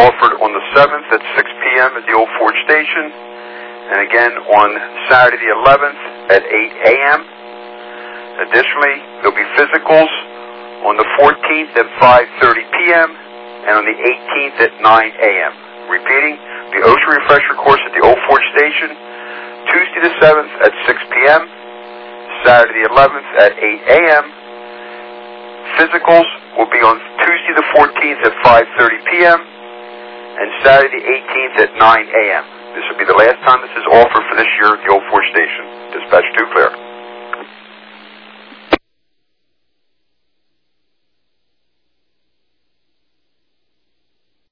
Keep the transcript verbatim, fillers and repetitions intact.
offered on the seventh at six p m at the Old Ford Station, and again on Saturday the eleventh at eight a m Additionally, there'll be physicals on the fourteenth at five thirty p m and on the eighteenth at nine a m Repeating, the OSHA refresher course at the Old Ford Station, Tuesday the seventh at six p m, Saturday the eleventh at eight a m Physicals will be on Tuesday the fourteenth at five thirty p m and Saturday the eighteenth at nine a m This will be the last time this is offered for this year at the Old Ford Station. Dispatch two, clear.